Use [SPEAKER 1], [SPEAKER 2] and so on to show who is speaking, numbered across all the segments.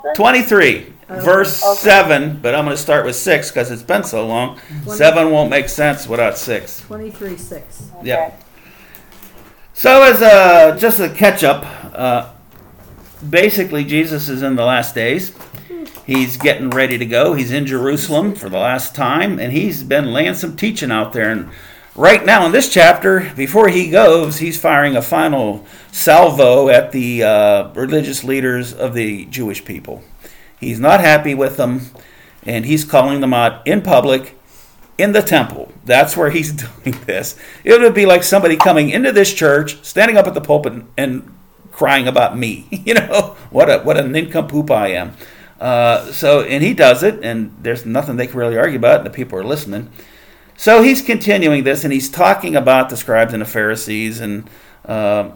[SPEAKER 1] 23, verse 7, but I'm going to start with 6 because it's been so long. 7 won't make sense without 6.
[SPEAKER 2] 23:6.
[SPEAKER 3] Okay.
[SPEAKER 1] Yep. So as just a catch-up, basically Jesus is in the last days. He's getting ready to go. He's in Jerusalem for the last time, and he's been laying some teaching out there. And right now in this chapter, before he goes, he's firing a final salvo at the religious leaders of the Jewish people. He's not happy with them, and he's calling them out in public in the temple. That's where he's doing this. It would be like somebody coming into this church, standing up at the pulpit and crying about me. You know, what a nincompoop I am. And he does it, and there's nothing they can really argue about, and the people are listening. So he's continuing this, and he's talking about the scribes and the Pharisees and all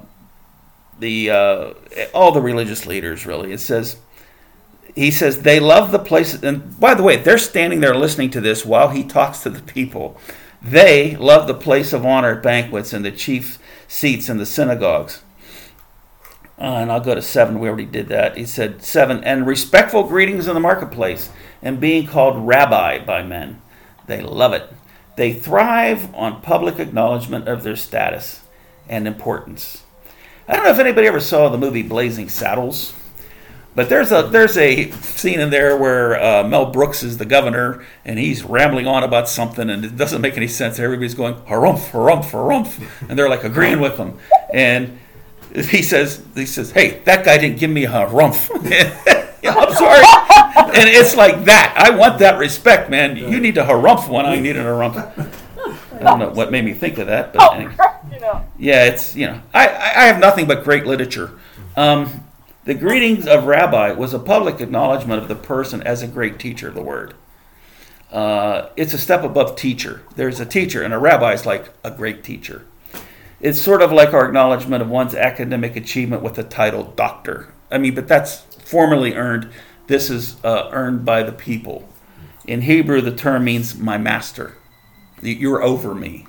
[SPEAKER 1] the religious leaders, really. He says they love the place, and by the way, they're standing there listening to this while he talks to the people. They love the place of honor at banquets and the chief seats in the synagogues. And I'll go to 7. We already did that. He said 7, and respectful greetings in the marketplace and being called rabbi by men. They love it. They thrive on public acknowledgement of their status and importance. I don't know if anybody ever saw the movie Blazing Saddles, but there's a scene in there where Mel Brooks is the governor, and he's rambling on about something, and it doesn't make any sense. Everybody's going, harumph, harumph, harumph, and they're like agreeing with him. And he says, hey, that guy didn't give me a harumph. Yeah, I'm sorry. And it's like that. I want that respect, man. You need a harumph when I need a harumph. I don't know what made me think of that, but anyway. Yeah, it's, I have nothing but great literature. The greetings of rabbi was a public acknowledgement of the person as a great teacher of the word. It's a step above teacher. There's a teacher, and a rabbi is like a great teacher. It's sort of like our acknowledgement of one's academic achievement with the title doctor. But that's formally earned. This is earned by the people. In Hebrew, the term means my master. You're over me,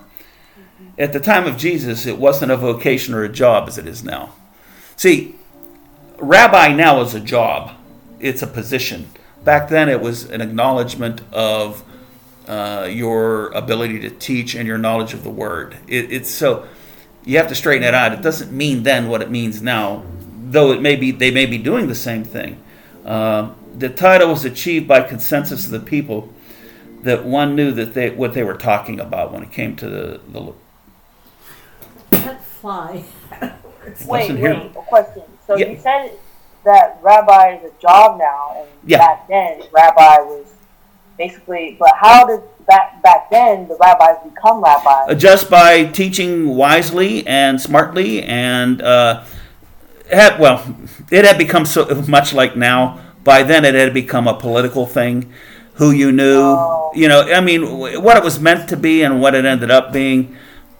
[SPEAKER 1] At the time of Jesus, it wasn't a vocation or a job as it is now. See, rabbi now is a job. It's a position. Back then, it was an acknowledgement of your ability to teach and your knowledge of the word. It's so you have to straighten it out. It doesn't mean then what it means now, though they may be doing the same thing. The title was achieved by consensus of the people, that one knew that what they were talking about when it came to the
[SPEAKER 2] That fly.
[SPEAKER 3] Wait, a question. So you said that rabbi is a job now, and back then rabbi was basically, but how did back then the rabbis become rabbis?
[SPEAKER 1] Just by teaching wisely and smartly, and it had become so much like now. By then, it had become a political thing. Who you knew, what it was meant to be and what it ended up being.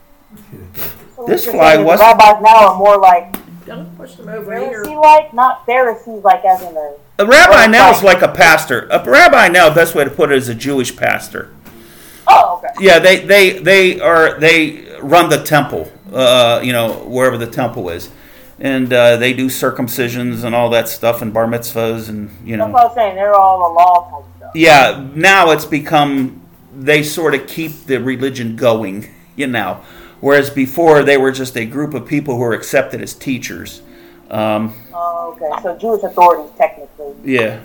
[SPEAKER 3] So
[SPEAKER 1] this fly was.
[SPEAKER 3] Rabbis now are more like
[SPEAKER 2] Don't push them over here.
[SPEAKER 3] Pharisee-like, not Pharisees like as in
[SPEAKER 1] a rabbi now is like a pastor. A rabbi now, the best way to put it, is a Jewish pastor.
[SPEAKER 3] Oh, okay.
[SPEAKER 1] Yeah, they run the temple, wherever the temple is, and they do circumcisions and all that stuff and bar mitzvahs and
[SPEAKER 3] That's what I was saying. They're all the law type stuff.
[SPEAKER 1] Yeah, now it's become they sort of keep the religion going, whereas before they were just a group of people who were accepted as teachers.
[SPEAKER 3] Okay. So Jewish authorities, technically.
[SPEAKER 1] Yeah.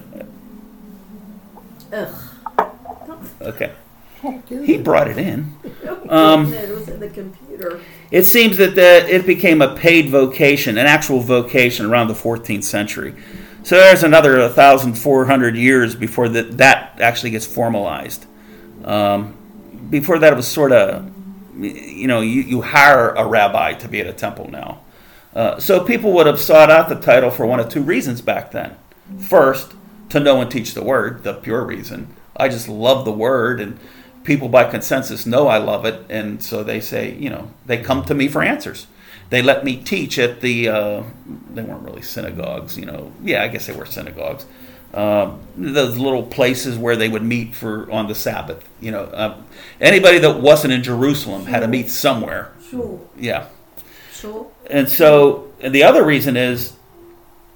[SPEAKER 2] Ugh.
[SPEAKER 1] Okay. He brought it in.
[SPEAKER 2] It was in the computer.
[SPEAKER 1] It seems that it became a paid vocation, an actual vocation, around the 14th century. So there's another 1,400 years before that actually gets formalized. Before that, it was sort of, you hire a rabbi to be at a temple now. So people would have sought out the title for one of two reasons back then. First, to know and teach the word, the pure reason. I just love the word, and people by consensus know I love it, and so they say, they come to me for answers. They let me teach at they weren't really synagogues, Yeah, I guess they were synagogues. Those little places where they would meet on the Sabbath. Anybody that wasn't in Jerusalem had to meet somewhere.
[SPEAKER 2] Sure.
[SPEAKER 1] Yeah.
[SPEAKER 2] Sure.
[SPEAKER 1] And so, and the other reason is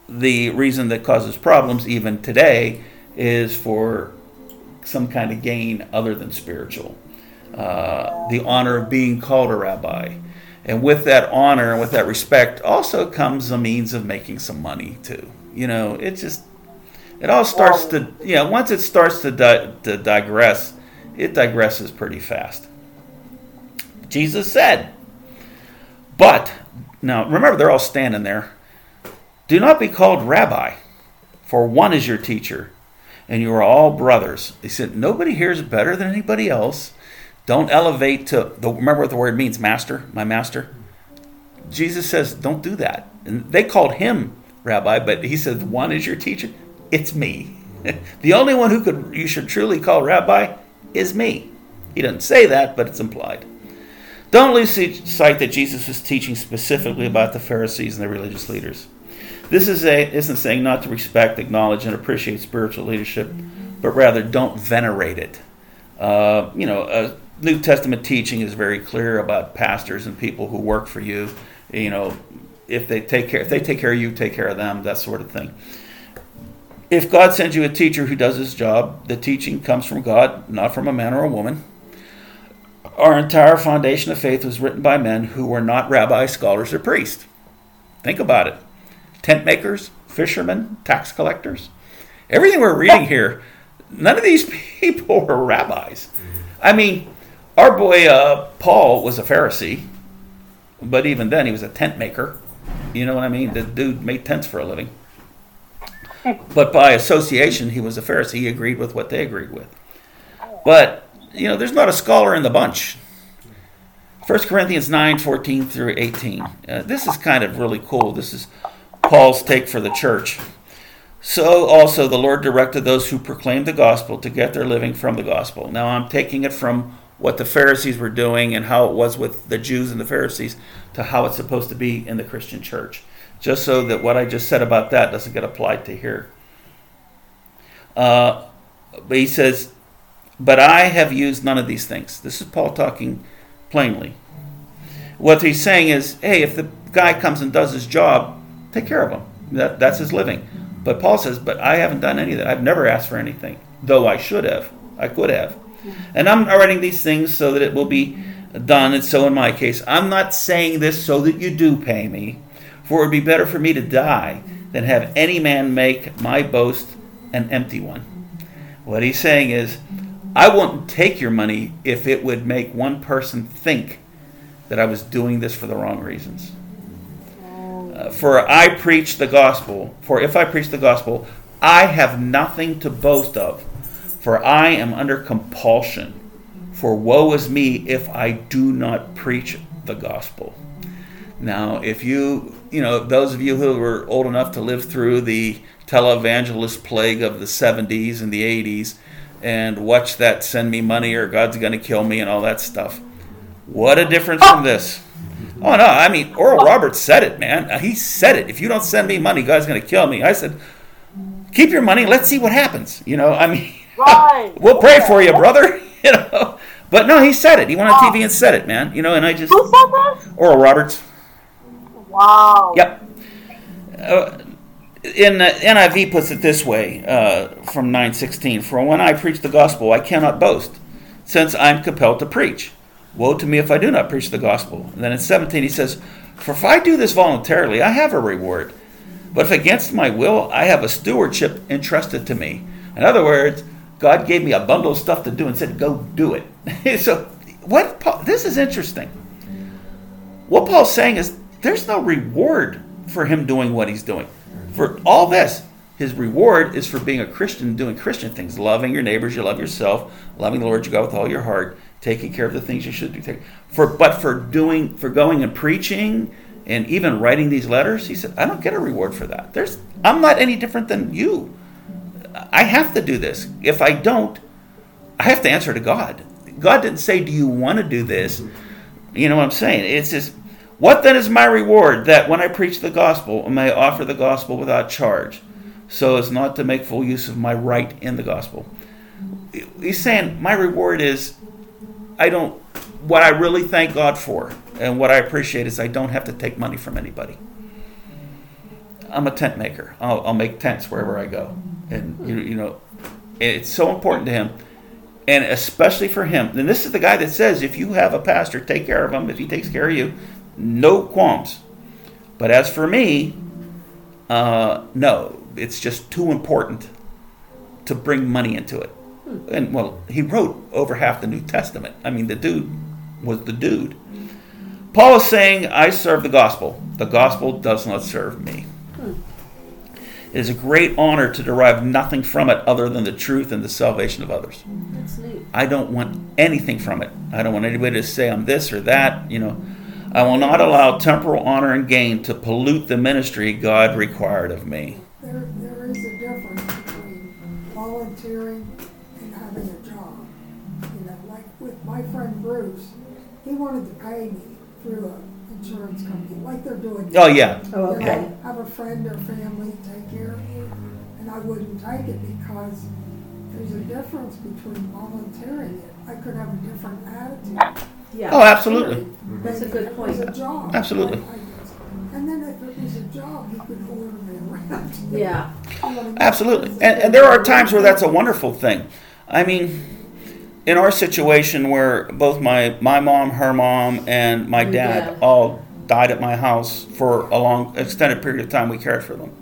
[SPEAKER 1] the reason that causes problems even today is for some kind of gain other than spiritual. The honor of being called a rabbi. And with that honor and with that respect also comes a means of making some money too. It all starts to, once it starts to digress, it digresses pretty fast. Jesus said, but, now remember they're all standing there, do not be called rabbi, for one is your teacher, and you are all brothers. He said, nobody here is better than anybody else. Don't elevate to, remember what the word means, master, my master. Jesus says, don't do that. And they called him rabbi, but he said, one is your teacher. It's me. The only one you should truly call rabbi is me. He doesn't say that, but it's implied. Don't lose sight that Jesus was teaching specifically about the Pharisees and the religious leaders. This isn't saying not to respect, acknowledge, and appreciate spiritual leadership, but rather don't venerate it. New Testament teaching is very clear about pastors and people who work for you. If they take care of you, take care of them, that sort of thing. If God sends you a teacher who does his job, the teaching comes from God, not from a man or a woman. Our entire foundation of faith was written by men who were not rabbis, scholars, or priests. Think about it. Tent makers, fishermen, tax collectors. Everything we're reading here, none of these people were rabbis. I mean, our boy Paul was a Pharisee, but even then he was a tent maker. You know what I mean? The dude made tents for a living. But by association, he was a Pharisee. He agreed with what they agreed with. But, there's not a scholar in the bunch. 1 Corinthians 9:14 through 18. This is kind of really cool. This is Paul's take for the church. So also the Lord directed those who proclaimed the gospel to get their living from the gospel. Now I'm taking it from what the Pharisees were doing and how it was with the Jews and the Pharisees to how it's supposed to be in the Christian church. Just so that what I just said about that doesn't get applied to here. But he says, but I have used none of these things. This is Paul talking plainly. What he's saying is, hey, if the guy comes and does his job, take care of him. That's his living. But Paul says, but I haven't done any of that. I've never asked for anything, though I should have. I could have. And I'm writing these things so that it will be done. And so in my case, I'm not saying this so that you do pay me, for it would be better for me to die than have any man make my boast an empty one. What he's saying is, I wouldn't take your money if it would make one person think that I was doing this for the wrong reasons. For if I preach the gospel, I have nothing to boast of, for I am under compulsion. For woe is me if I do not preach the gospel. Now, if those of you who were old enough to live through the televangelist plague of the 70s and the 80s and watch that send me money or God's going to kill me and all that stuff, what a difference from this. Oh, no, I mean, Oral Roberts said it, man. He said it. If you don't send me money, God's going to kill me. I said, keep your money. Let's see what happens.
[SPEAKER 3] Right.
[SPEAKER 1] We'll pray for you, brother. But no, he said it. He went on TV and said it, man. And I just...
[SPEAKER 3] Who said that?
[SPEAKER 1] Oral Roberts.
[SPEAKER 3] Wow.
[SPEAKER 1] Yep. In NIV puts it this way, from 9:16, for when I preach the gospel, I cannot boast, since I'm compelled to preach. Woe to me if I do not preach the gospel. And then in 17 he says, for if I do this voluntarily, I have a reward. But if against my will, I have a stewardship entrusted to me. In other words, God gave me a bundle of stuff to do and said, go do it. So this is interesting. What Paul's saying is there's no reward for him doing what he's doing. For all this, his reward is for being a Christian, doing Christian things, loving your neighbors, you love yourself, loving the Lord your God with all your heart, taking care of the things you should do. For going and preaching and even writing these letters, he said, I don't get a reward for that. I'm not any different than you. I have to do this. If I don't, I have to answer to God. God didn't say, do you want to do this? You know what I'm saying? It's just, what then is my reward? That when I preach the gospel, I may offer the gospel without charge, so as not to make full use of my right in the gospel. He's saying my reward is, what I really thank God for and what I appreciate is I don't have to take money from anybody. I'm a tent maker. I'll make tents wherever I go. And, you know, it's so important to him. And especially for him. And this is the guy that says, if you have a pastor, take care of him. If he takes care of you, no qualms. But as for me, no, it's just too important to bring money into it. And, well, he wrote over half the New Testament. I mean, the dude was the dude. Paul is saying, I serve the gospel. The gospel does not serve me. It is a great honor to derive nothing from it other than the truth and the salvation of others.
[SPEAKER 2] That's neat.
[SPEAKER 1] I don't want anything from it. I don't want anybody to say I'm this or that. You know, I will not allow temporal honor and gain to pollute the ministry God required of me.
[SPEAKER 4] There is a difference between volunteering and having a job. You know, like with my friend Bruce, he wanted to pay me through an insurance company, like they're doing.
[SPEAKER 1] Oh, yeah.
[SPEAKER 2] Oh,
[SPEAKER 4] You
[SPEAKER 2] okay.
[SPEAKER 4] know, have a friend or family take care of you, and I wouldn't take it because there's a difference between volunteering it. I could have a different attitude.
[SPEAKER 2] Yeah.
[SPEAKER 1] Oh, absolutely.
[SPEAKER 2] That's a
[SPEAKER 4] than
[SPEAKER 2] good
[SPEAKER 4] if it was
[SPEAKER 2] point.
[SPEAKER 4] a job.
[SPEAKER 1] Absolutely.
[SPEAKER 4] And then if it was a job, he could order me around.
[SPEAKER 2] Yeah.
[SPEAKER 4] You know what I mean?
[SPEAKER 1] Absolutely. And there are times where that's a wonderful thing. I mean, in our situation where both my mom, her mom, and my
[SPEAKER 2] Your
[SPEAKER 1] dad
[SPEAKER 2] dad.
[SPEAKER 1] all died at my house for a long, extended period of time, we cared for them.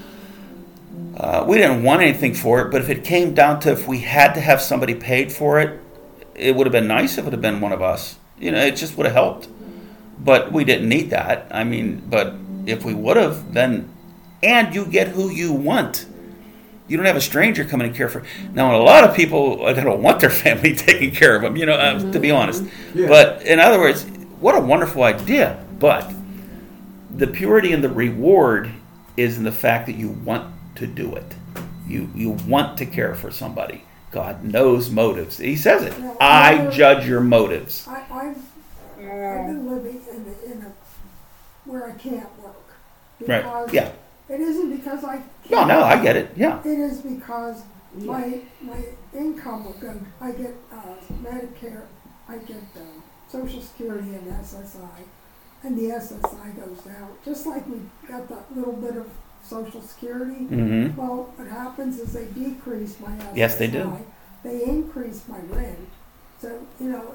[SPEAKER 1] We didn't want anything for it, but if it came down to if we had to have somebody paid for it, it would have been nice if it would have been one of us. You know, it just would have helped. But we didn't need that. I mean, but if we would have, then, and you get who you want. You don't have a stranger coming and care for. Now, a lot of people, they don't want their family taking care of them, you know, to be honest.
[SPEAKER 5] Yeah.
[SPEAKER 1] But in other words, what a wonderful idea. But the purity and the reward is in the fact that you want to do it. You want to care for somebody. God knows motives. He says it.
[SPEAKER 4] Well,
[SPEAKER 1] I judge your motives.
[SPEAKER 4] I've been living in a where I can't work.
[SPEAKER 1] Right.
[SPEAKER 4] Because
[SPEAKER 1] Yeah.
[SPEAKER 4] It isn't because I
[SPEAKER 1] No,
[SPEAKER 4] can't.
[SPEAKER 1] no, I get it. Yeah.
[SPEAKER 4] It is because my income will go. I get Medicare, I get Social Security and SSI, and the SSI goes down. Just like we got that little bit of Social Security.
[SPEAKER 1] Mm-hmm.
[SPEAKER 4] Well, what happens is they decrease my SSI.
[SPEAKER 1] Yes, they do.
[SPEAKER 4] They increase my rent. So, you know,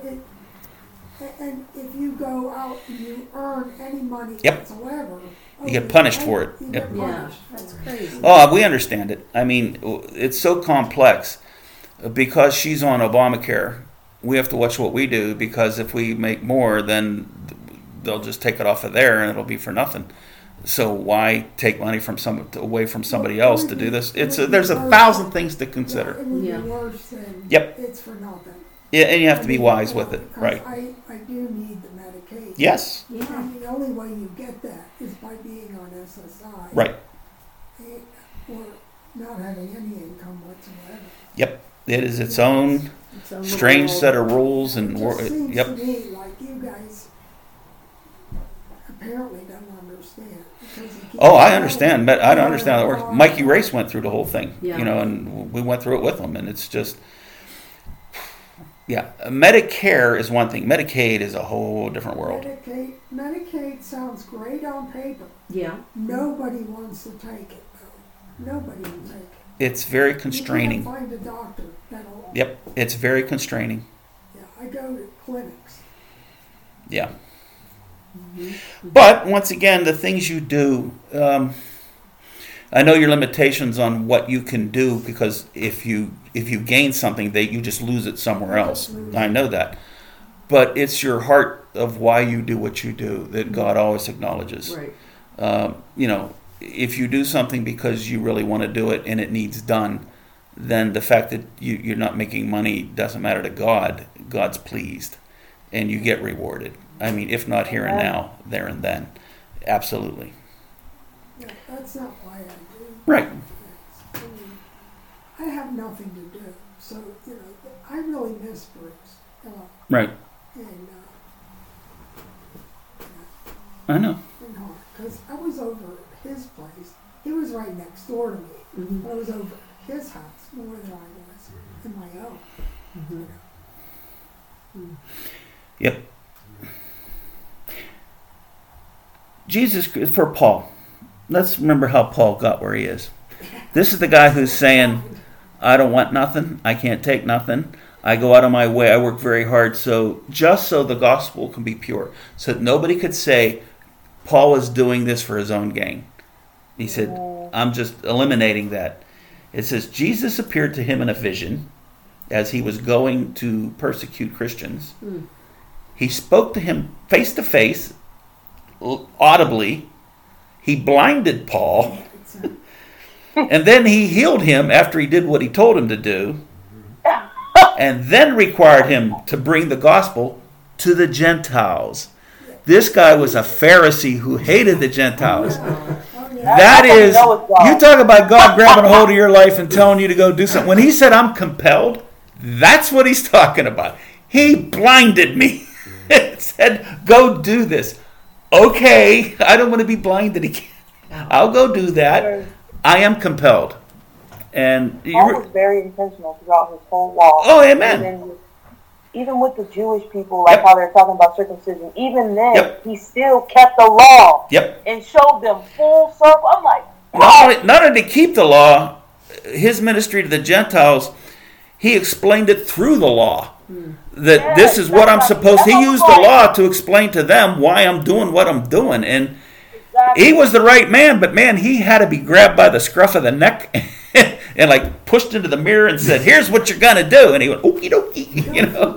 [SPEAKER 4] and if you go out and you earn any money
[SPEAKER 1] Yep.
[SPEAKER 4] whatsoever,
[SPEAKER 1] You get punished for it.
[SPEAKER 4] You
[SPEAKER 1] Yep.
[SPEAKER 4] get
[SPEAKER 2] Yeah.
[SPEAKER 4] punished.
[SPEAKER 2] That's crazy.
[SPEAKER 1] Oh, we understand it. I mean, it's so complex. Because she's on Obamacare, we have to watch what we do, because if we make more, then they'll just take it off of there and it'll be for nothing. So why take money from away from somebody else to do this? There's 1,000 things to consider.
[SPEAKER 4] It would
[SPEAKER 2] Yeah.
[SPEAKER 4] be worse than
[SPEAKER 1] Yep.
[SPEAKER 4] it's for nothing.
[SPEAKER 1] Yeah, and you have to be wise with it,
[SPEAKER 4] Because
[SPEAKER 1] right?
[SPEAKER 4] I do need the Medicaid.
[SPEAKER 1] Yes,
[SPEAKER 2] Yeah.
[SPEAKER 4] And the only way you get that is by being on SSI.
[SPEAKER 1] right.
[SPEAKER 4] Or not having any income whatsoever.
[SPEAKER 1] Yep, it is its own
[SPEAKER 2] Its own
[SPEAKER 1] strange
[SPEAKER 2] little
[SPEAKER 1] set of rules
[SPEAKER 4] It
[SPEAKER 1] and
[SPEAKER 4] just seems
[SPEAKER 1] yep.
[SPEAKER 4] to me like you guys apparently don't understand. Because you keep
[SPEAKER 1] Oh, I
[SPEAKER 4] going
[SPEAKER 1] understand. But I don't understand how it works.
[SPEAKER 4] on.
[SPEAKER 1] Mikey Race went through the whole thing,
[SPEAKER 2] Yeah.
[SPEAKER 1] you know, and we went through it with him, and it's just, yeah. Medicare is one thing. Medicaid is a whole different world.
[SPEAKER 4] Medicaid sounds great on paper.
[SPEAKER 2] Yeah.
[SPEAKER 4] Nobody wants to take it, though. Nobody will take it.
[SPEAKER 1] It's very
[SPEAKER 4] You
[SPEAKER 1] constraining.
[SPEAKER 4] can't find a doctor that'll.
[SPEAKER 1] Yep, it's very constraining.
[SPEAKER 4] Yeah, I go to clinics.
[SPEAKER 1] Yeah. But once again, the things you do, I know your limitations on what you can do, because if you gain something, you just lose it somewhere else. I know that. But it's your heart of why you do what you do that God always acknowledges.
[SPEAKER 2] Right.
[SPEAKER 1] You know, if you do something because you really want to do it and it needs done, then the fact that you're not making money doesn't matter to God. God's pleased, and you get rewarded. I mean, if not here and now, there and then. Absolutely.
[SPEAKER 4] Yeah, that's not why I do.
[SPEAKER 1] Right.
[SPEAKER 4] I mean, I have nothing to do, so you know, I really miss Bruce a lot,
[SPEAKER 1] Right.
[SPEAKER 4] and
[SPEAKER 1] I know.
[SPEAKER 4] because I was over at his place. He was right next door to me.
[SPEAKER 2] Mhm.
[SPEAKER 4] I was over at his house more than I was in my own.
[SPEAKER 2] Mhm.
[SPEAKER 1] Yep. Jesus, for Paul, let's remember how Paul got where he is. This is the guy who's saying, I don't want nothing. I can't take nothing. I go out of my way. I work very hard just so the gospel can be pure. So that nobody could say Paul was doing this for his own gain. He said, I'm just eliminating that. It says, Jesus appeared to him in a vision as he was going to persecute Christians. He spoke to him face to face, audibly. He blinded Paul. And then he healed him after he did what he told him to do. And then required him to bring the gospel to the Gentiles. This guy was a Pharisee who hated the Gentiles. That is, you talk about God grabbing a hold of your life and telling you to go do something. When he said, I'm compelled, that's what he's talking about. He blinded me. Said, go do this. Okay, I don't want to be blinded again. I'll go do that. I am compelled. And
[SPEAKER 3] Paul was very intentional throughout his whole walk.
[SPEAKER 1] Oh, amen.
[SPEAKER 3] Even with the Jewish people, like how they're talking about circumcision, even then, he still kept the law and showed them full circle. I'm like,
[SPEAKER 1] not only to keep the law, his ministry to the Gentiles, he explained it through the law. That this is what I'm supposed to. He used the law to explain to them why I'm doing what I'm doing. And he was the right man, but man, he had to be grabbed by the scruff of the neck and like pushed into the mirror and said, here's what you're going to do. And he went, okie dokie. You know?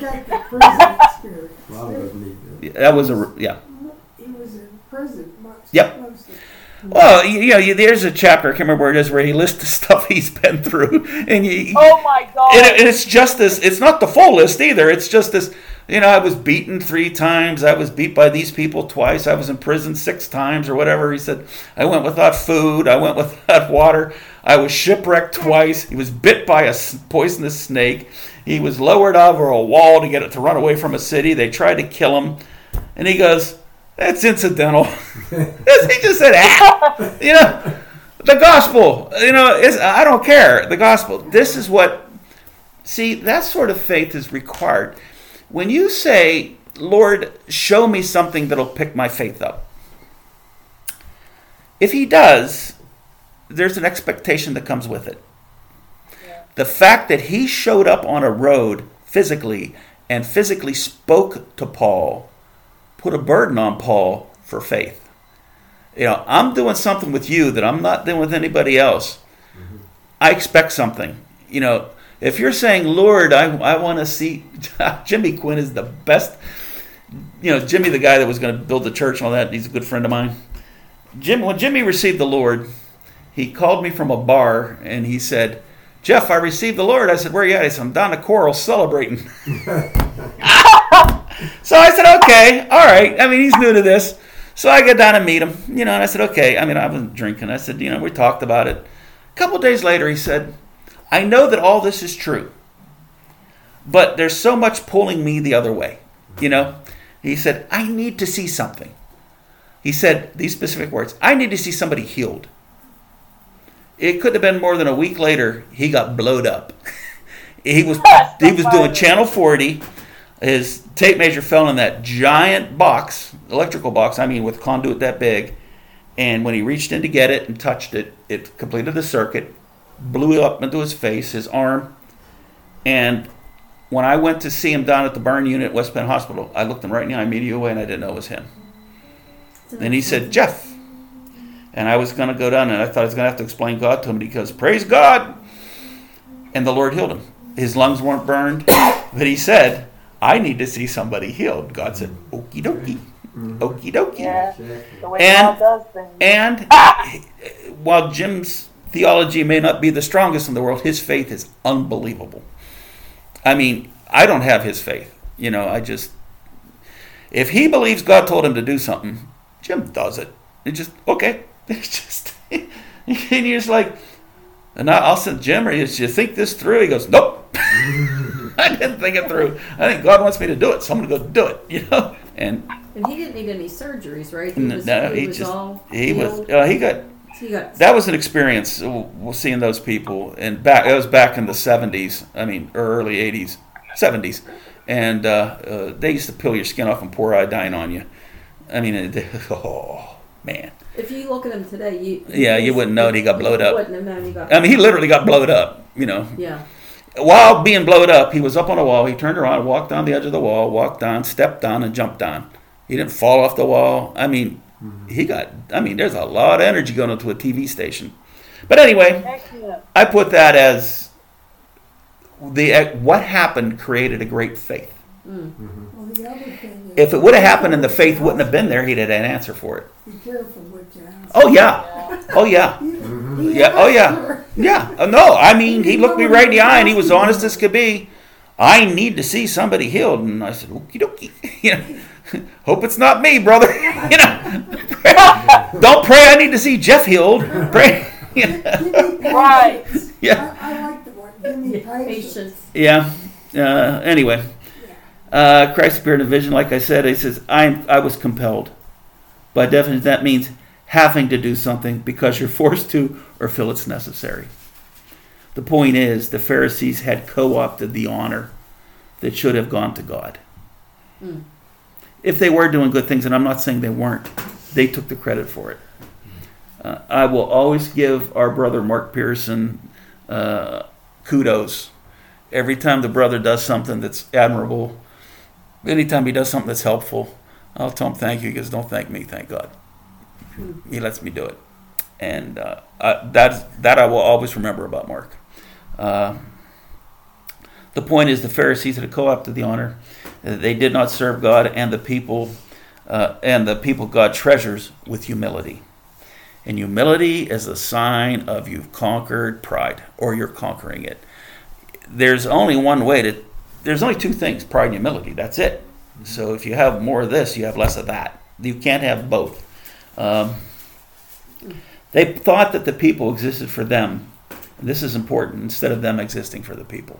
[SPEAKER 1] That was
[SPEAKER 4] He was in prison.
[SPEAKER 1] Well, there's a chapter, I can't remember where it is, where he lists the stuff he's been through. And
[SPEAKER 3] oh my God.
[SPEAKER 1] And it's just this, it's not the full list either. It's just this, I was beaten 3 times. I was beat by these people twice. I was in prison 6 times or whatever. He said, I went without food. I went without water. I was shipwrecked twice. He was bit by a poisonous snake. He was lowered over a wall to run away from a city. They tried to kill him. And he goes, that's incidental. He just said, the gospel, I don't care. The gospel. This is that sort of faith is required. When you say, Lord, show me something that'll pick my faith up. If he does, there's an expectation that comes with it. Yeah. The fact that he showed up on a road physically and physically spoke to Paul put a burden on Paul for faith. I'm doing something with you that I'm not doing with anybody else. Mm-hmm. I expect something. If you're saying, Lord, I want to see, Jimmy Quinn is the best. Jimmy, the guy that was going to build the church and all that, he's a good friend of mine. When Jimmy received the Lord, he called me from a bar and he said, Jeff, I received the Lord. I said, where are you at? He said, I'm down to Coral celebrating. So I said, okay, all right. He's new to this. So I get down and meet him, and I said, okay. I wasn't drinking. I said, we talked about it. A couple of days later, he said, I know that all this is true, but there's so much pulling me the other way. He said, I need to see something. He said these specific words, I need to see somebody healed. It couldn't have been more than a week later, he got blowed up. He was doing Channel 40. His tape measure fell in that giant box, electrical box, with conduit that big. And when he reached in to get it and touched it, it completed the circuit, blew up into his face, his arm. And when I went to see him down at the burn unit at West Penn Hospital, I looked him right in the eye, immediately away, and I didn't know it was him. And he said, Jeff. And I was going to go down, and I thought I was going to have to explain God to him because, praise God. And the Lord healed him. His lungs weren't burned, but he said, I need to see somebody healed. God said, okie dokie. Okie dokie.
[SPEAKER 3] Yeah, the way God does things.
[SPEAKER 1] And while Jim's theology may not be the strongest in the world, his faith is unbelievable. I don't have his faith. If he believes God told him to do something, Jim does it. It's just, okay. It's just, and you're just like, and I'll send Jim, did you think this through? He goes, nope. I didn't think it through. I think God wants me to do it, so I'm going to go do it, And
[SPEAKER 2] he didn't need any surgeries, right? That
[SPEAKER 1] was an experience seeing those people, and it was back in the 70s, early 80s, 70s, and they used to peel your skin off and pour iodine on you. Oh, man.
[SPEAKER 2] If you look at him today,
[SPEAKER 1] you wouldn't know that he got blowed up.
[SPEAKER 2] Wouldn't have known he got.
[SPEAKER 1] I mean, he literally got blowed up. You know.
[SPEAKER 2] Yeah.
[SPEAKER 1] While being blowed up, he was up on a wall. He turned around, walked down the edge of the wall, walked down, stepped down, and jumped down. He didn't fall off the wall. I mean, there's a lot of energy going into a TV station. But anyway, I put that as what happened created a great faith.
[SPEAKER 4] Well, the other thing is,
[SPEAKER 1] If it would have happened and the faith wouldn't have been there, he'd have had an answer for it.
[SPEAKER 4] be careful what you ask.
[SPEAKER 1] Oh, yeah. Oh, yeah. Yeah. Oh, yeah. Yeah. No, I mean, he looked me right in the eye and he was honest as could be. I need to see somebody healed. And I said, okie dokie. You know, hope it's not me, brother. You know, don't pray I need to see Jeff healed. Pray.
[SPEAKER 3] Right.
[SPEAKER 1] Yeah.
[SPEAKER 4] I like the word. Give me patience.
[SPEAKER 1] Yeah. Anyway, Christ appeared in a vision. Like I said, he says, I was compelled. By definition, that means having to do something because you're forced to or feel it's necessary. The point is, the Pharisees had co-opted the honor that should have gone to God. If they were doing good things, and I'm not saying they weren't, they took the credit for it. I will always give our brother Mark Pearson kudos. Every time the brother does something that's admirable, anytime he does something that's helpful, I'll tell him thank you. He goes, don't thank me, thank God. He lets me do it. And that I will always remember about Mark. The point is the Pharisees had co-opted the honor. They did not serve God and the people God treasures with humility. And humility is a sign of you've conquered pride, or you're conquering it. There's only there's only two things, pride and humility. That's it. So if you have more of this, you have less of that. You can't have both. They thought that the people existed for them. And this is important, instead of them existing for the people.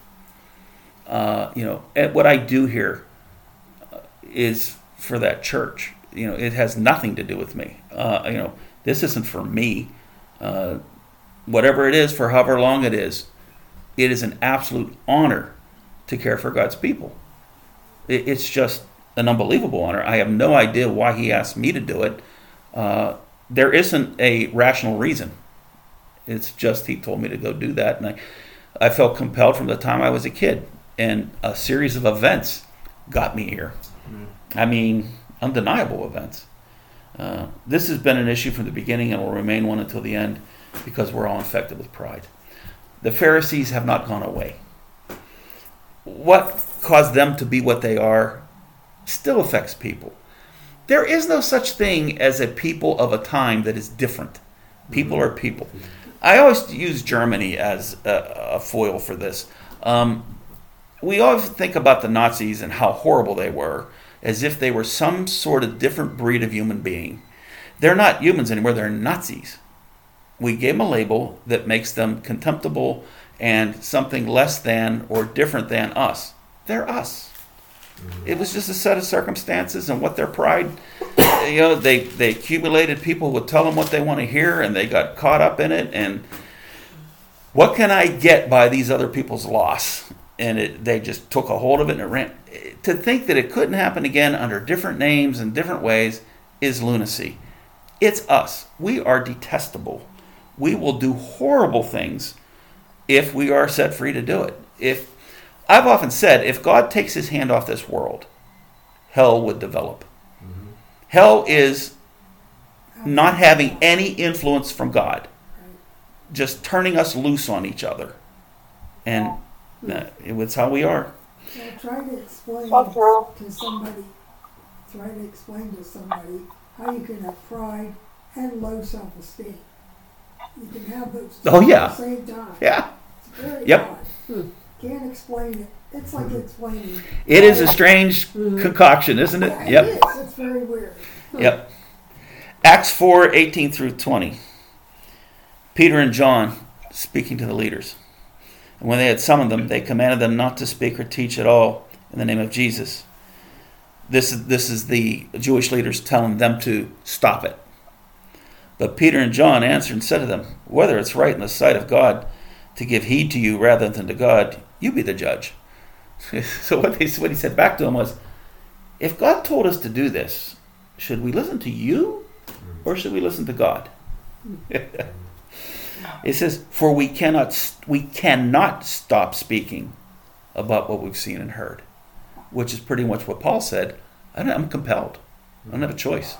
[SPEAKER 1] And what I do here is for that church. It has nothing to do with me. This isn't for me. Whatever it is, for however long it is an absolute honor to care for God's people. It's just an unbelievable honor. I have no idea why he asked me to do it. There isn't a rational reason. It's just he told me to go do that. And I felt compelled from the time I was a kid. And a series of events got me here. I mean, undeniable events. This has been an issue from the beginning and will remain one until the end because we're all infected with pride. The Pharisees have not gone away. What caused them to be what they are still affects people. There is no such thing as a people of a time that is different. People are people. I always use Germany as a foil for this. We always think about the Nazis and how horrible they were, as if they were some sort of different breed of human being. They're not humans anymore, they're Nazis. We gave them a label that makes them contemptible and something less than or different than us. They're us. It was just a set of circumstances and what their pride, they accumulated people who would tell them what they want to hear and they got caught up in it. And what can I get by these other people's loss? And they just took a hold of it and it ran. To think that it couldn't happen again under different names and different ways is lunacy. It's us. We are detestable. We will do horrible things if we are set free to do it. I've often said, if God takes his hand off this world, hell would develop. Mm-hmm. Hell is not having any influence from God, just turning us loose on each other. And it's how we are.
[SPEAKER 4] Now try to explain to somebody how you can have pride and low self-esteem. You can have those two at the same time.
[SPEAKER 1] Yeah.
[SPEAKER 4] It's very odd. Can't explain it. It's like explaining.
[SPEAKER 1] It is a strange concoction, isn't it?
[SPEAKER 4] Yeah,
[SPEAKER 1] Yep.
[SPEAKER 4] It is. It's very weird.
[SPEAKER 1] Yep. Acts 4:18 through 20. Peter and John speaking to the leaders. And when they had summoned them, they commanded them not to speak or teach at all in the name of Jesus. This is the Jewish leaders telling them to stop it. But Peter and John answered and said to them, whether it's right in the sight of God to give heed to you rather than to God, you be the judge. So what he said back to them was, if God told us to do this, should we listen to you or should we listen to God? It says, for we cannot stop speaking about what we've seen and heard, which is pretty much what Paul said. I'm compelled. I don't have a choice.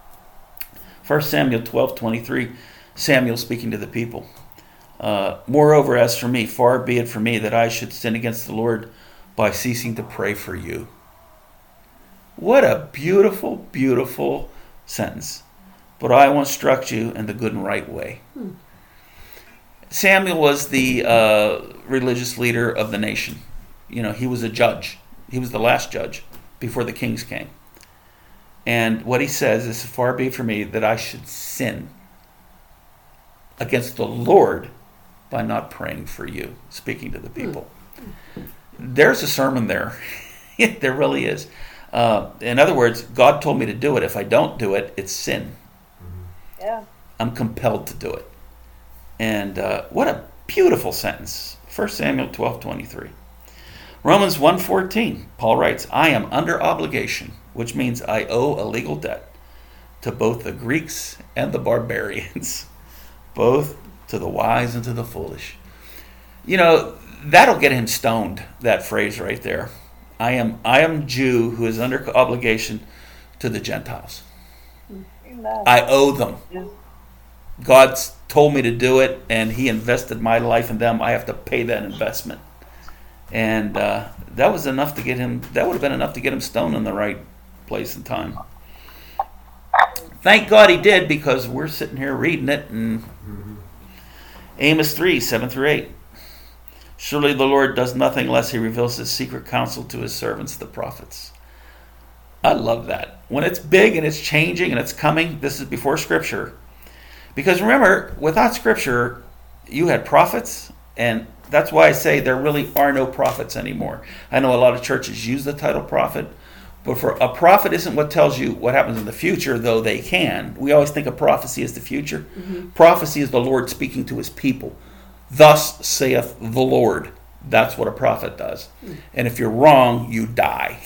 [SPEAKER 1] 1 Samuel 12:23, Samuel speaking to the people. Moreover, as for me, far be it from me that I should sin against the Lord by ceasing to pray for you. What a beautiful, beautiful sentence. But I will instruct you in the good and right way. Samuel was the religious leader of the nation. He was a judge. He was the last judge before the kings came. And what he says is, far be it from me that I should sin against the Lord by not praying for you, speaking to the people. There's a sermon there. There really is. In other words, God told me to do it. If I don't do it, it's sin.
[SPEAKER 3] Yeah. I'm
[SPEAKER 1] compelled to do it. And what a beautiful sentence. 1 Samuel 12:23. Romans 1:14, Paul writes, I am under obligation, which means I owe a legal debt to both the Greeks and the barbarians, both to the wise and to the foolish. That'll get him stoned, that phrase right there. I am Jew who is under obligation to the Gentiles. I owe them. God's told me to do it, and he invested my life in them. I have to pay that investment. And that was enough to get him. That would have been enough to get him stoned in the right place and time. Thank God he did, because we're sitting here reading it. And Amos 3:7-8. Surely the Lord does nothing unless he reveals his secret counsel to his servants, the prophets. I love that. When it's big and it's changing and it's coming, this is before Scripture. Because remember, without Scripture, you had prophets, and that's why I say there really are no prophets anymore. I know a lot of churches use the title prophet, but for a prophet isn't what tells you what happens in the future, though they can. We always think of prophecy as the future. Prophecy is the Lord speaking to his people. Thus saith the Lord. That's what a prophet does. And if you're wrong, you die.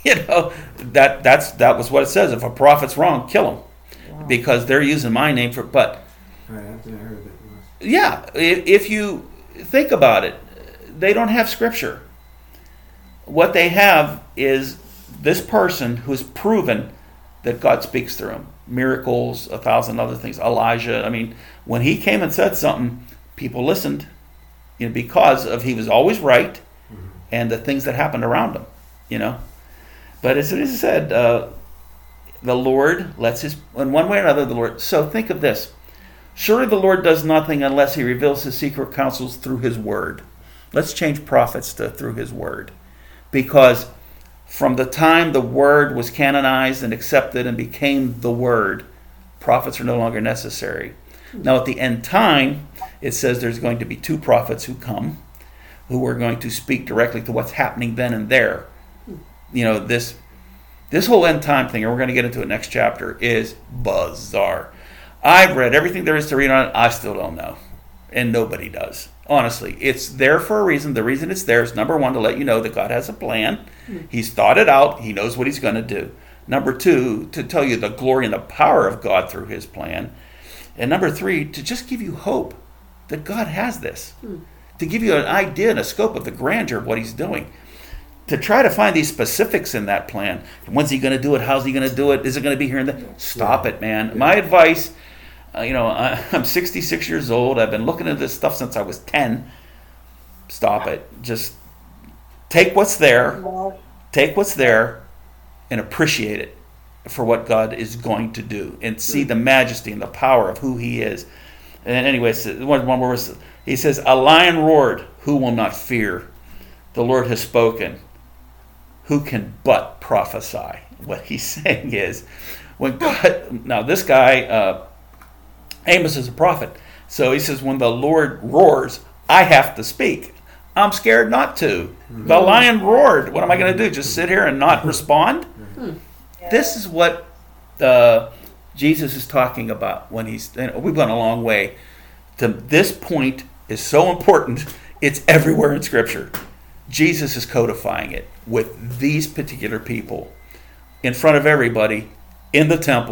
[SPEAKER 1] That was what it says. If a prophet's wrong, kill him. Wow. Because they're using my name for. But
[SPEAKER 5] right, I heard that.
[SPEAKER 1] Yeah, if you think about it, they don't have Scripture. What they have is this person who's proven that God speaks through him. Miracles, 1,000 other things. Elijah. I mean, when he came and said something, people listened, because of he was always right, and the things that happened around him, But as it said, the Lord lets his, in one way or another, the Lord. So think of this. Surely the Lord does nothing unless he reveals his secret counsels through his word. Let's change prophets to through his word. Because from the time the word was canonized and accepted and became the word, prophets are no longer necessary. Now at the end time, it says there's going to be 2 prophets who come, who are going to speak directly to what's happening then and there. This whole end time thing, and we're going to get into it next chapter, is bizarre. I've read everything there is to read on it. I still don't know. And nobody does. Honestly, it's there for a reason. The reason it's there is, number 1, to let you know that God has a plan. He's thought it out. He knows what he's going to do. Number 2, to tell you the glory and the power of God through his plan. And number 3, to just give you hope that God has this. To give you an idea and a scope of the grandeur of what he's doing. To try to find these specifics in that plan. When's he going to do it? How's he going to do it? Is it going to be here and there? Stop it, man. My advice, I'm 66 years old. I've been looking at this stuff since I was 10. Stop it. Just take what's there. Take what's there and appreciate it for what God is going to do. And see the majesty and the power of who he is. And anyways, one more, he says, a lion roared, who will not fear? The Lord has spoken. Who can but prophesy? What he's saying is, when God, now this guy, Amos is a prophet. So he says, when the Lord roars, I have to speak. I'm scared not to. The lion roared. What am I going to do? Just sit here and not respond? This is what Jesus is talking about when we've gone a long way. To this point is so important. It's everywhere in Scripture. Jesus is codifying it with these particular people in front of everybody in the temple,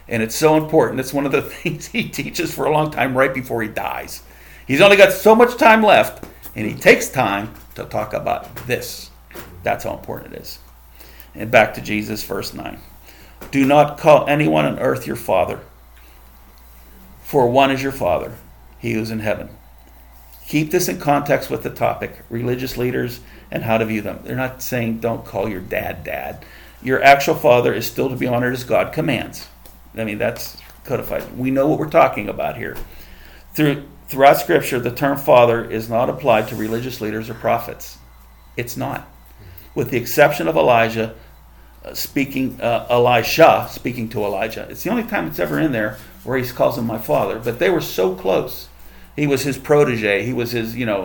[SPEAKER 1] And it's so important. It's one of the things he teaches for a long time right before he dies. He's only got so much time left, and he takes time to talk about this. That's how important it is. And back to Jesus, verse 9. Do not call anyone on earth your father, for one is your Father, he who is in heaven. Keep this in context with the topic, religious leaders and how to view them. They're not saying don't call your dad. Your actual father is still to be honored as God commands. I mean, that's codified. We know what we're talking about here. Throughout Scripture, the term father is not applied to religious leaders or prophets. It's not. With the exception of Elisha speaking to Elijah. It's the only time it's ever in there where he calls him my father. But they were so close. He was his protege. He was his, 2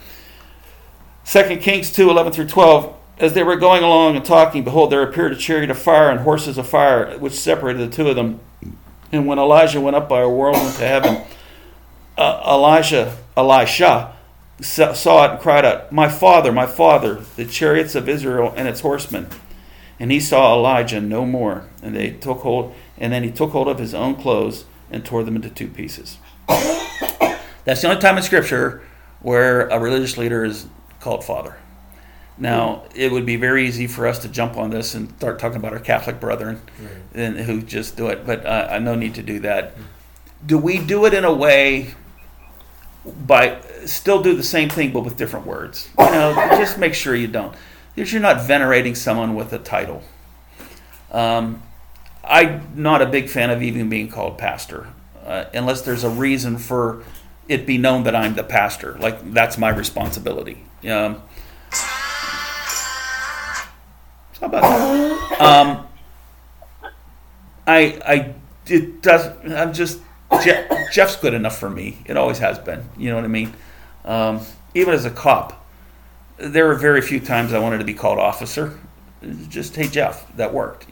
[SPEAKER 1] Kings 2:11-12. As they were going along and talking, behold, there appeared a chariot of fire and horses of fire, which separated the two of them. And when Elijah went up by a whirlwind to heaven, Elisha saw it and cried out, my father, the chariots of Israel and its horsemen. And he saw Elijah no more. And then he took hold of his own clothes and tore them into two pieces. That's the only time in Scripture where a religious leader is called father. Now, it would be very easy for us to jump on this and start talking about our Catholic brethren and who just do it, but no need to do that. Do we do it in a way by still do the same thing but with different words? Just make sure you don't. Because you're not venerating someone with a title. I'm not a big fan of even being called pastor, unless there's a reason for it be known that I'm the pastor. Like, that's my responsibility. How about that? Jeff's good enough for me. It always has been. You know what I mean? Even as a cop, there were very few times I wanted to be called officer. Just, hey, Jeff, that worked,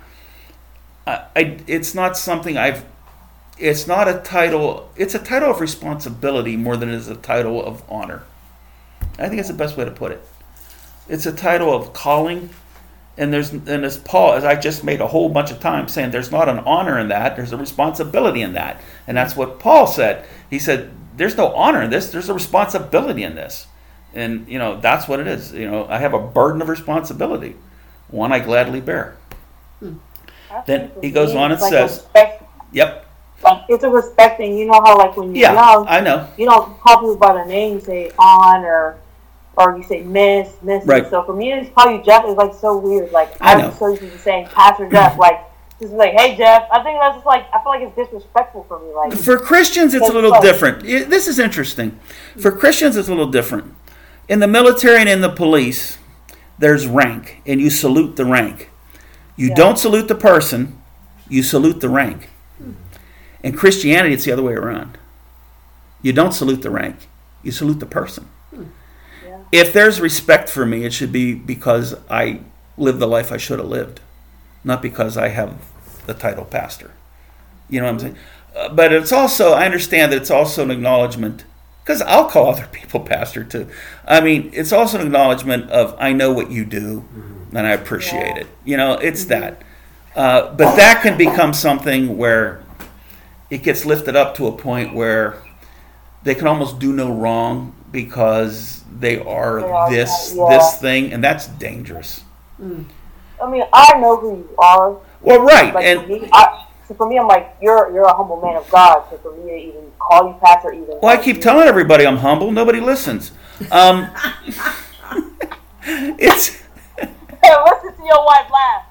[SPEAKER 1] it's not something it's not a title. It's a title of responsibility more than it is a title of honor. I think that's the best way to put it. It's a title of calling, and as Paul, as I just made a whole bunch of times saying, there's not an honor in that, there's a responsibility in that. And that's what Paul said. He said, there's no honor in this, there's a responsibility in this. And, that's what it is. I have a burden of responsibility, one I gladly bear. Then he goes on and says, yep.
[SPEAKER 3] Like, it's a respect thing. You know how, like, when you're young,
[SPEAKER 1] I know.
[SPEAKER 3] You don't call people by their name, you say on or you say miss.
[SPEAKER 1] Right.
[SPEAKER 3] So for me to call you Jeff is, like, so weird. Like,
[SPEAKER 1] I'm
[SPEAKER 3] so used to saying Pastor Jeff, like, just like, hey, Jeff. I think that's just, like, I feel like it's disrespectful for me. Like,
[SPEAKER 1] for Christians, it's a little different. This is interesting. For Christians, it's a little different. In the military and in the police, there's rank, and you salute the rank. You don't salute the person, you salute the rank. In Christianity, it's the other way around. You don't salute the rank, you salute the person. Yeah. If there's respect for me, it should be because I lived the life I should have lived, not because I have the title pastor. You know what I'm saying? But it's also, I understand that it's also an acknowledgement, because I'll call other people pastor too. I mean, it's also an acknowledgement of, I know what you do, and I appreciate it. It's that. But that can become something where it gets lifted up to a point where they can almost do no wrong because they are this thing, and that's dangerous.
[SPEAKER 3] I mean, I know who you are.
[SPEAKER 1] Well, right.
[SPEAKER 3] Like,
[SPEAKER 1] and
[SPEAKER 3] for me, I'm like, you're a humble man of God. So for me to even call you pastor, even
[SPEAKER 1] I keep telling everybody I'm humble. Nobody listens. It's
[SPEAKER 3] listen to your wife laugh.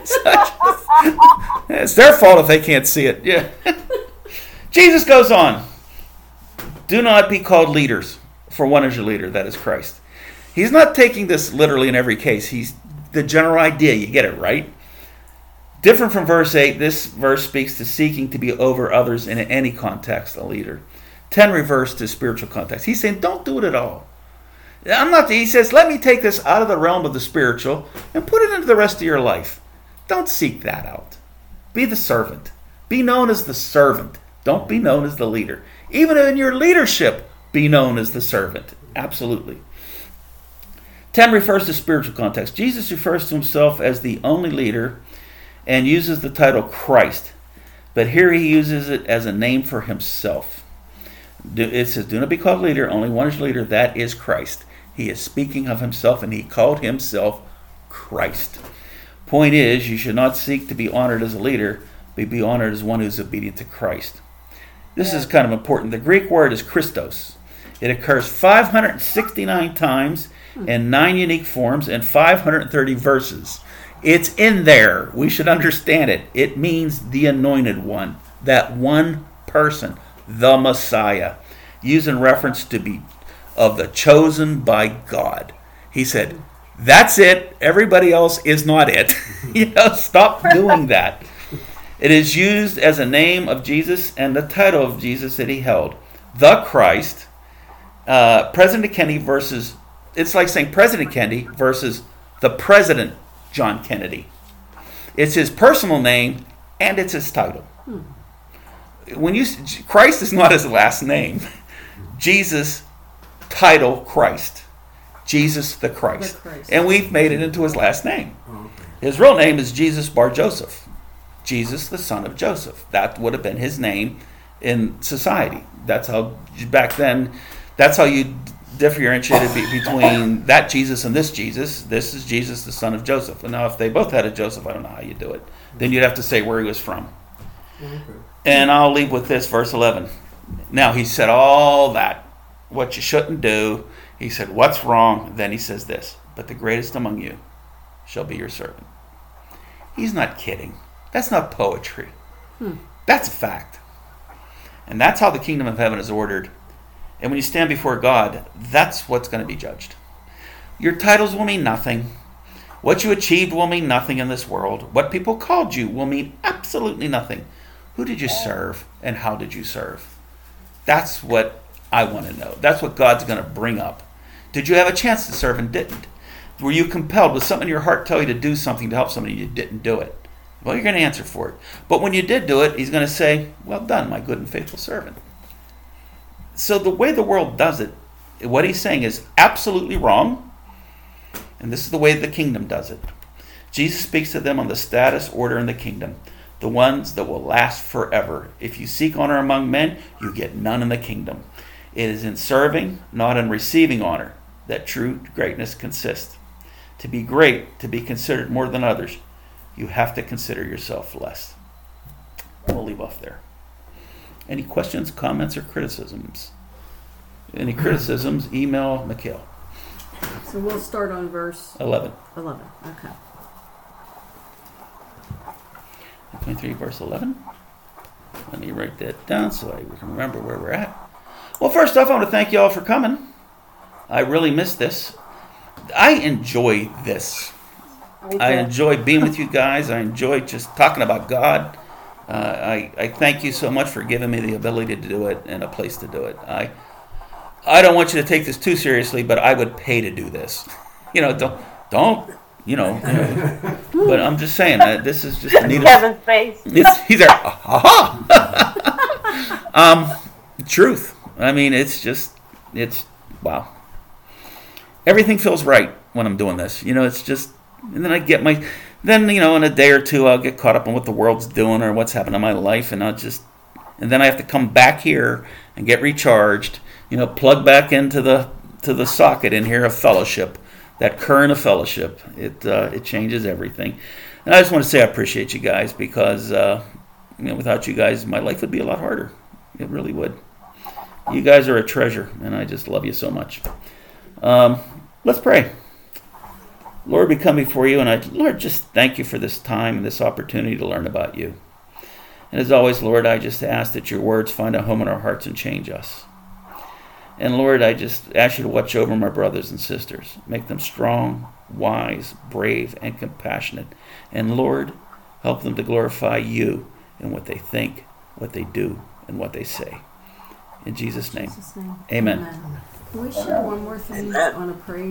[SPEAKER 1] It's their fault if they can't see it. Yeah. Jesus goes on. Do not be called leaders, for one is your leader, that is Christ. He's not taking this literally in every case. He's the general idea. You get it, right? Different from verse 8, this verse speaks to seeking to be over others in any context, a leader. 10 reverse to spiritual context. He's saying, don't do it at all. He says, let me take this out of the realm of the spiritual and put it into the rest of your life. Don't seek that out. Be the servant. Be known as the servant. Don't be known as the leader. Even in your leadership, be known as the servant. Absolutely. 10 refers to spiritual context. Jesus refers to himself as the only leader and uses the title Christ. But here he uses it as a name for himself. It says, do not be called leader. Only one is leader. That is Christ. He is speaking of himself, and he called himself Christ. Point is, you should not seek to be honored as a leader, but be honored as one who is obedient to Christ. This is kind of important. The Greek word is Christos. It occurs 569 times in 9 unique forms and 530 verses. It's in there. We should understand it. It means the anointed one, that one person, the Messiah, used in reference to be of the chosen by God. He said, that's it. Everybody else is not it. Stop doing that. It is used as a name of Jesus and the title of Jesus that he held. The Christ. President Kennedy versus, it's like saying President Kennedy versus the President John Kennedy. It's his personal name and it's his title. Christ is not his last name. Jesus, title Christ. Jesus the Christ. And we've made it into his last name. His real name is Jesus Bar Joseph. Jesus, the son of Joseph. That would have been his name in society. That's how, back then, that's how you differentiated between that Jesus and this Jesus. This is Jesus, the son of Joseph. And now if they both had a Joseph, I don't know how you do it. Then you'd have to say where he was from. Okay. And I'll leave with this, verse 11. Now he said all that, what you shouldn't do. He said, what's wrong? Then he says this, but the greatest among you shall be your servant. He's not kidding. That's not poetry. That's a fact. And that's how the kingdom of heaven is ordered. And when you stand before God, that's what's going to be judged. Your titles will mean nothing. What you achieved will mean nothing in this world. What people called you will mean absolutely nothing. Who did you serve and how did you serve? That's what I want to know. That's what God's going to bring up. Did you have a chance to serve and didn't? Were you compelled? Was something in your heart tell you to do something to help somebody and you didn't do it? Well, you're going to answer for it. But when you did do it, he's going to say, well done, my good and faithful servant. So the way the world does it, what he's saying is absolutely wrong. And this is the way the kingdom does it. Jesus speaks to them on the status, order, and the kingdom. The ones that will last forever. If you seek honor among men, you get none in the kingdom. It is in serving, not in receiving honor, that true greatness consists. To be great, to be considered more than others, you have to consider yourself less. We'll leave off there. Any questions, comments, or criticisms? Any criticisms, email Mikhail.
[SPEAKER 2] So we'll start on verse
[SPEAKER 1] 11.
[SPEAKER 2] 11, okay.
[SPEAKER 1] 23, verse 11. Let me write that down so I can remember where we're at. Well, first off, I want to thank you all for coming. I really missed this. I enjoy this. I enjoy being with you guys. I enjoy just talking about God. I thank you so much for giving me the ability to do it and a place to do it. I don't want you to take this too seriously, but I would pay to do this. Don't. But I'm just saying that this is just a neat.
[SPEAKER 3] Kevin's face.
[SPEAKER 1] He's there. Aha. Truth. I mean, it's wow. Everything feels right when I'm doing this. It's just, and then I get then in a day or two I'll get caught up on what the world's doing or what's happening in my life, and and then I have to come back here and get recharged. Plug back into the socket in here of fellowship. That current of fellowship, it changes everything. And I just want to say I appreciate you guys because without you guys, my life would be a lot harder. It really would. You guys are a treasure, and I just love you so much. Let's pray. Lord, we come before you, and Lord, just thank you for this time and this opportunity to learn about you. And as always, Lord, I just ask that your words find a home in our hearts and change us. And Lord, I just ask you to watch over my brothers and sisters. Make them strong, wise, brave, and compassionate. And Lord, help them to glorify you in what they think, what they do, and what they say. In Jesus' name. Amen.
[SPEAKER 2] Can we share one more thing on a praise?